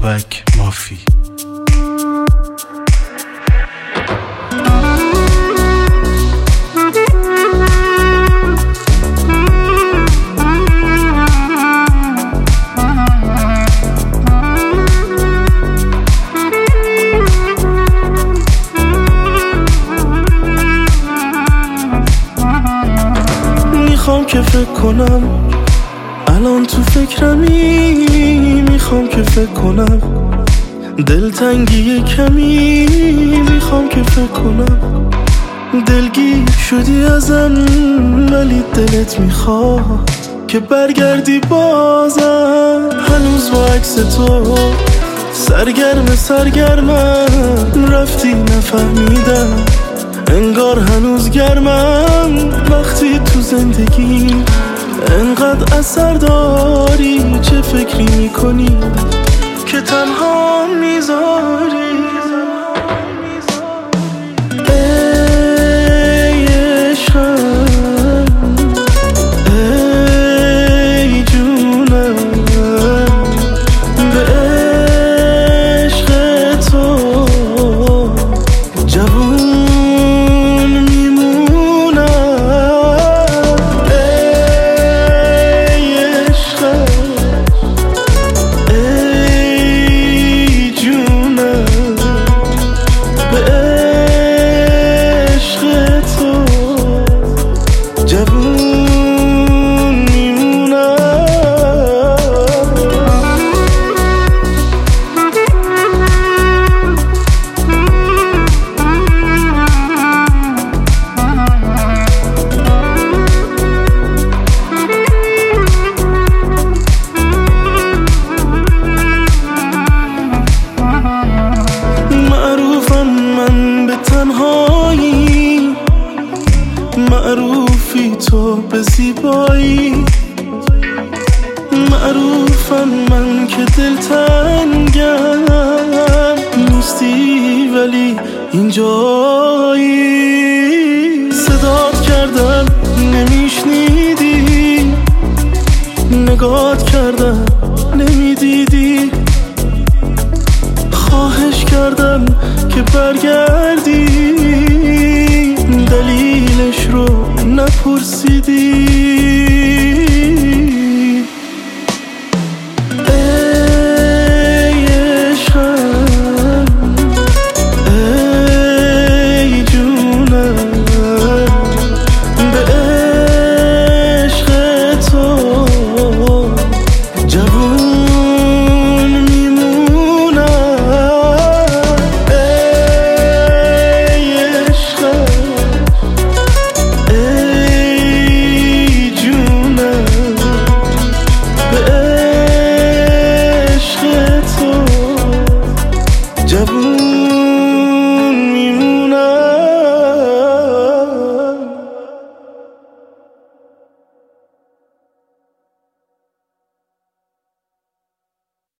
بابک مافی. میخوام که فکر کنم الان تو فکرمی، میخوام که فکر کنم دلتنگی کمی، میخوام که فکر کنم دلگیر شدی ازم، ولی دلت میخواد که برگردی بازم. هنوز با عکس تو سرگرمم، رفتی نفهمیدم انگار هنوز گرمم. وقتی تو زندگی انقدر اثر داری، چه فکری میکنی که تنها میذاری؟ ای عشقم، ای جونم، به عشق تو جوون میمونم. ای عشقم، ای جونم، به عشق تو جوون میمونم. معروفم من به تنهایی، معروفی تو به زیبایی، معروفم من که دلتنگم نیستی ولی اینجایی. صدات کردم نمیشنیدی، نگات کردم نمیدیدی، خواهش کردم که برگردی، دلیلش رو نپرسیدی.